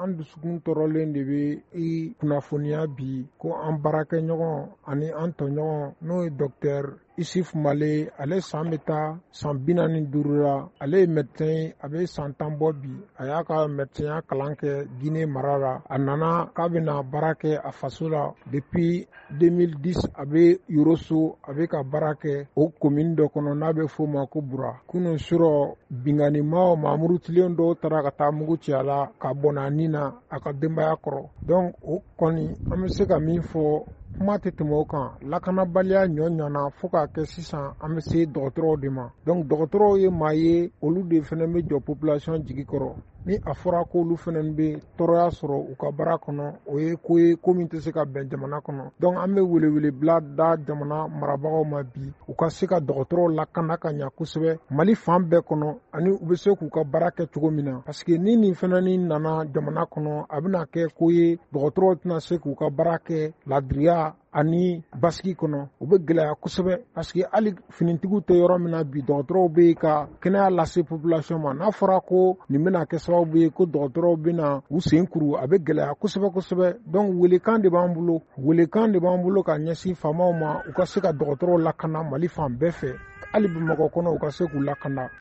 an dusukun tɔɔrɔlen de bɛ i kunnafoniya bi ko an baarakɛɲɔgɔn ani an tɔɲɔgɔn n'o ye Dr Isuf Male, ale san bɛ taa san 45 la, ale ye médecin ye, a bɛ san 10 bɔ bi, a y'a ka médecin kalan kɛ Guinée mara la, a nana k'a bɛna baara kɛ a faso la depuis 2010, a bɛ Yoroso, a bɛ ka baara kɛ o commune dɔ kɔnɔ n'a bɛ f'o ma ko Bura. Kunun surɔ binganimaw Mamudu Tilen dɔw taara ka taa mugu ci a la ka bɔn a nin na a ka denbaya kɔrɔ. Donc o kɔni an bɛ se ka min fɔ, kuma tɛ tɛmɛ o kan, lakanabaliya ɲɔɲana fo k'a kɛ sisan an bɛ se dɔgɔtɔrɔw de ma. Donc dɔgɔtɔrɔw ye maa ye, olu de fana bɛ jɔ population jigi kɔrɔ. Ni a fɔra ko olu fana bɛ tɔɔrɔya sɔrɔ u ka baara kɔnɔ, o ye ko ye ko min tɛ se ka bɛn jamana kɔnɔ. Donc an bɛ welewelebila da jamana marabagaw ma bi, u ka se ka dɔgɔtɔrɔw lakana ka ɲɛ kosɛbɛ Mali fan bɛɛ kɔnɔ, ani u bɛ se k'u ka baara kɛ cogo min na. Parce que ni nin fana ni nana jamana kɔnɔ, a bɛna kɛ ko ye dɔgɔtɔrɔw tɛna se k'u ka baara kɛ ladiriya ani basigi kɔnɔ, u bɛ gɛlɛya kosɛbɛ. Parce que hali finitigiw tɛ yɔrɔ min na bi, dɔgɔtɔrɔw bɛ ka kɛnɛya lase population ma. N'a fɔra ko nin bɛna kɛ sababu ye ko dɔgɔtɔrɔw bɛna u sen kuru, a bɛ gɛlɛya kosɛbɛ kosɛbɛ. Donc welekan de b'an bolo ka ɲɛsin faamaw ma, u ka se ka dɔgɔtɔrɔw lakana Mali fan bɛɛ fɛ, hali Bamakɔ kɔnɔ u ka se k'u lakana.